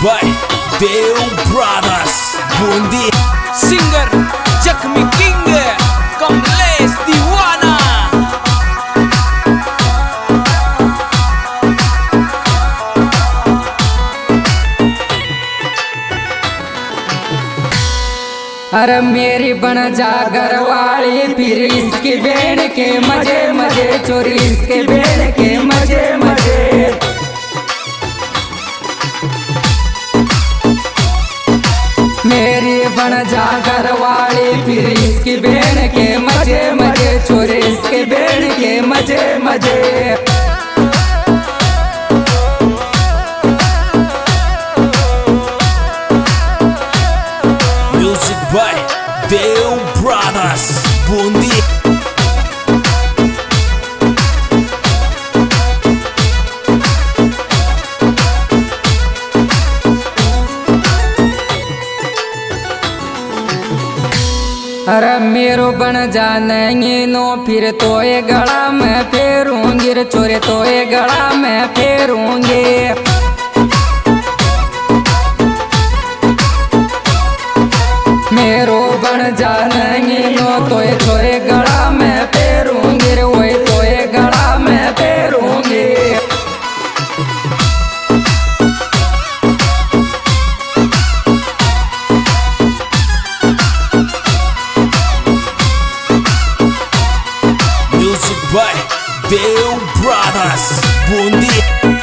by Deo Brothers Bundi Singer Jacmi King Kamlesh Diwana अरे मेरी बन जा घरवाली फिर इसकी बेड़ के मजे मजे चोरी इसके बेड़ के मजे मजे मेरी बन जा घरवाली फिर इसकी बेड़ के मजे मजे चोरी इसके बेड़ के मजे मजे Music by Deo Brothers Bundi अरे मेरो बन जानेंगे नो फिर तो ये गला में फेरूंगी रे चोरे तो ये गला में फेरूंगी मेरो बन जानेंगे नो तो ये चोरे गला में फेरूंगी रे वही तो ये गला में फेरूंगी Music by Deo Brothers Bundi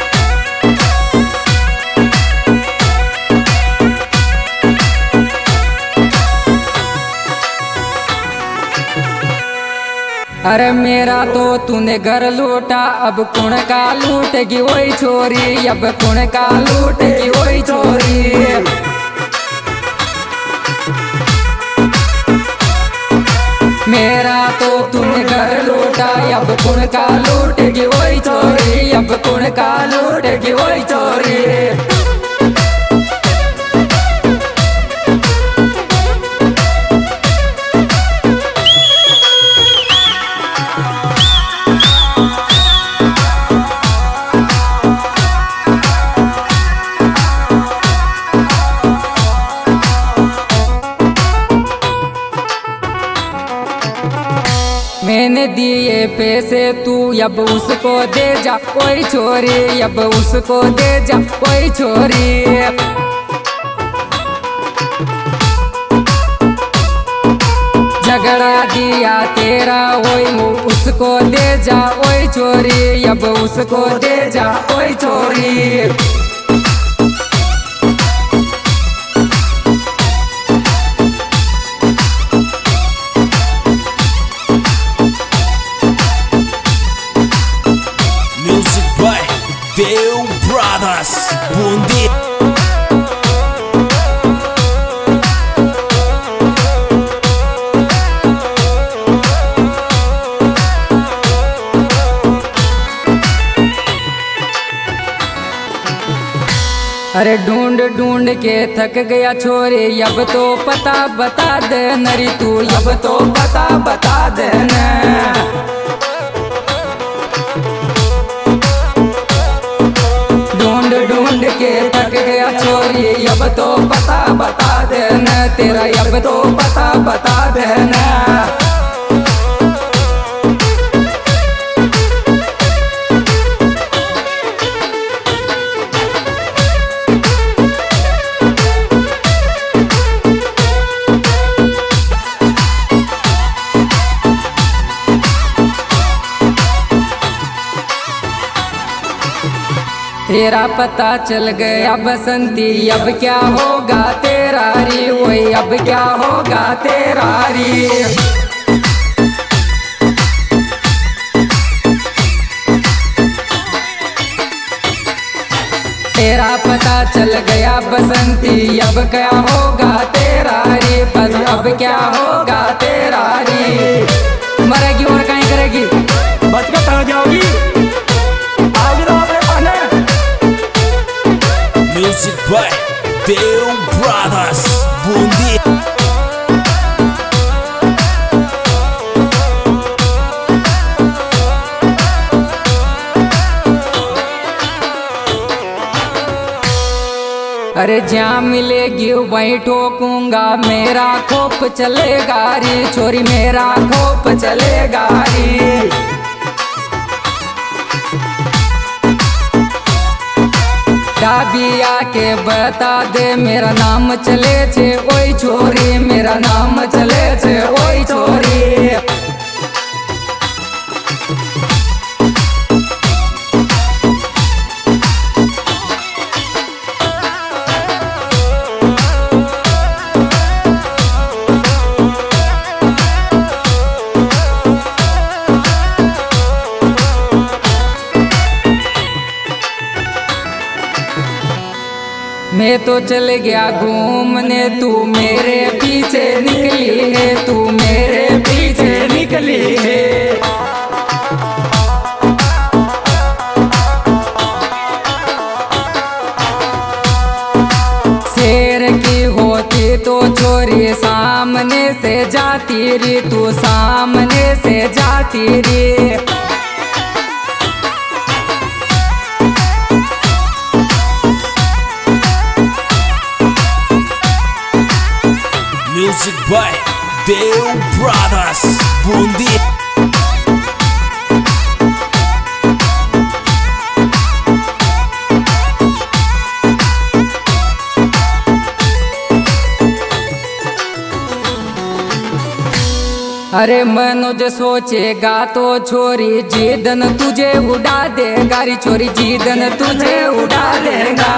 अरे मेरा तो तूने घर लूटा अब कौन का लूटेगी वही छोरी अब कौन का लूटेगी वही छोरी मेरा तो तूने घर लूटा अब कौन का लूटेगी वही छोरी अब कौन का लूटेगी वही छोरी मैंने दिए पैसे तू अब उसको दे जा कोई छोरी अब उसको दे जा कोई छोरी झगड़ा दिया तेरा वही उसको दे जा कोई छोरी अब उसको दे जा कोई छोरी Music by Deo Brothers Bundi अरे ढूंढ ढूंढ के थक गया छोरे अब तो पता बता दे नरी तू अब तो पता बता दे न ढूंढ ढूंढ के थक गया छोरी अब तो पता बता दे न तेरा अब तो पता बता दे न तेरा पता चल गया बसंती अब क्या होगा तेरा री वही अब क्या होगा तेरा री तेरा पता चल गया बसंती अब क्या होगा तेरा री बस अब क्या होगा तेरा री मरेगी और कहीं करेगी बच के कहाँ जाओगी आगे तो आपने पाने Music by Deo Brothers Bundi अरे जहाँ मिलेगी वहीं ठोकूंगा, मेरा खोप चलेगा री छोरी, मेरा खोप चलेगा री। डाबी आके बता दे मेरा नाम चले छे ओई छोरी, मेरा नाम चले छे ओई छोरी। मैं तो चल गया घूमने, तू मेरे पीछे निकली है, तू मेरे पीछे निकली है। शेर की होती तो छोरी सामने से जाती री, तू सामने से जाती री। Music by Deu Brothers Bundi. अरे मनोज सोचेगा तो छोरी जीदन तुझे उड़ा देगा री छोरी, जीदन तुझे उड़ा देगा।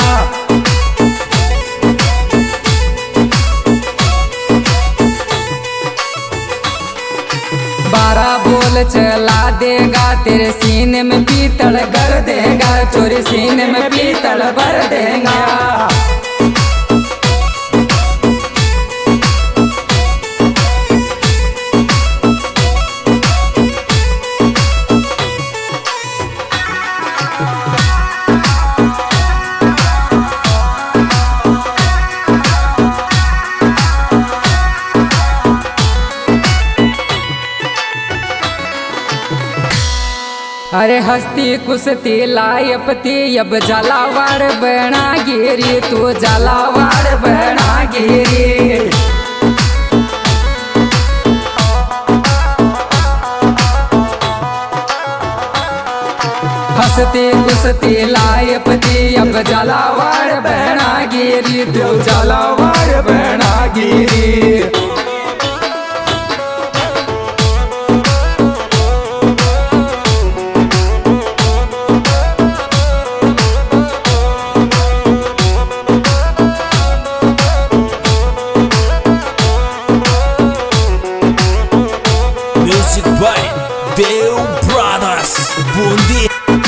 बारह बोल चला देगा, तेरे सीने में पीतल कर देगा छोरी, सीने में पीतल भर देगा। अरे हस्ती कुश्ती लायपति अब जलावाड़ बना गिरी, तू जलावाड़ बना गिरी। हस्ती कुश्ती लायपति अब जलावाड़ बना गिरी, तू जलावाड़ बना गिरी। Music by Deu Brothers Bundi.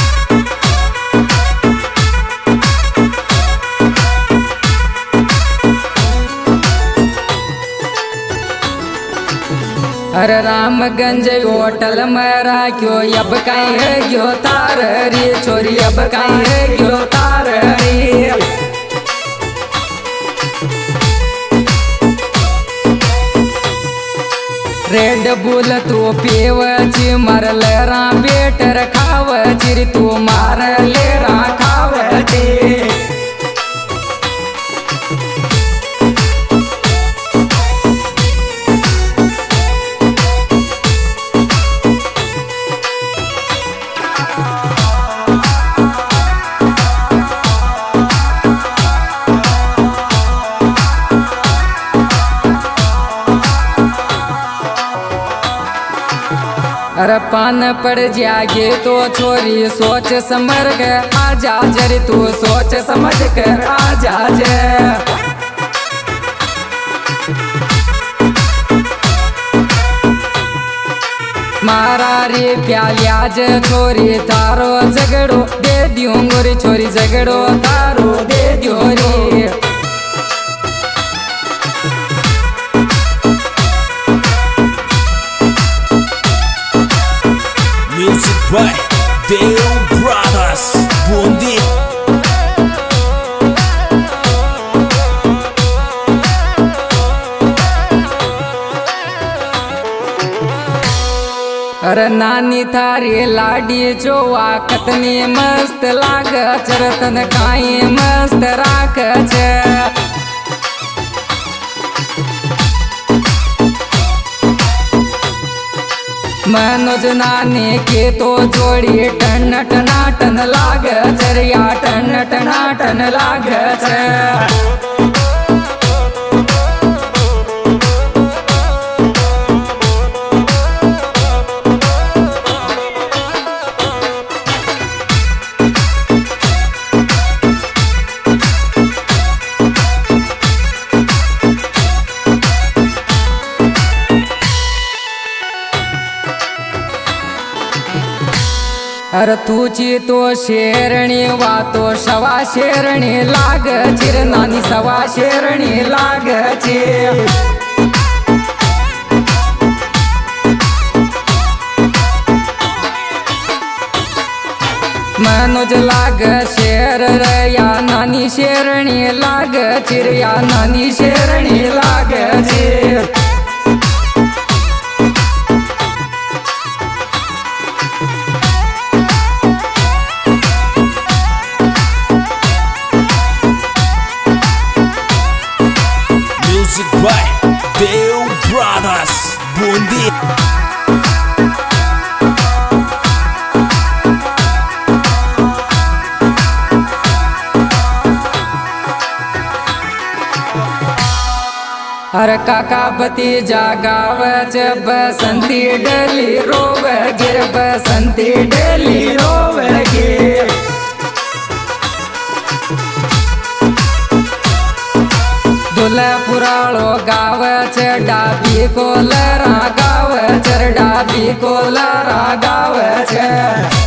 अरे रामगंज होटल मेरा क्यों अब कहीं है क्यों तार री छोरी, अब कहीं है क्यों तार री। रेड बुल तू पीव ची मर ले रा बेटर खाव चिर, तू मार ले रा खाव ची। अरे पान पड़ जागे तो छोरी सोच समझ के आजा जरी, तू सोच समझ कर आजा जे। मारा रे प्यालियाज छोरी तारो झगड़ो दे दियो गोरी छोरी, झगड़ो तारो दे दियो रे। Music by Deu Brothers Bundi. अरे नानी थारी लाडी जोवा कतनी मस्त लाग चरतन काई मस्त राख छे। मनोज नानी के तो जोड़ी टन टनाटन लाग चरिया टन टनाटन लाग छे। अरे तुची तो शेरणी वा तो सवा शेरणी लाग चिर नानी सवा शेरणी लाग चे। मनोज लाग शेर या नानी शेरणी लाग चिर या नानी शेरणी लाग चे। Music by Dale Brothers Bundi. अरे काका भतीजा गाव च बसंती डली रोव गिर बसंती डली रोव गिर। दुलपुराळो गाव च डाबी कोलरा गाव चर डाबी कोलरा गाव छ।